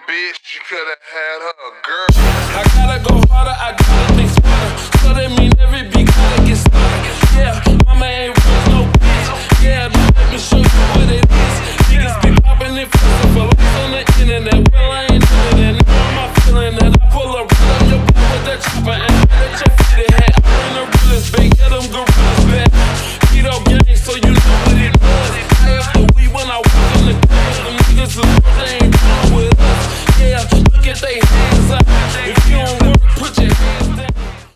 bitch, you coulda had her a girl. I gotta go harder, I gotta think smarter. So that means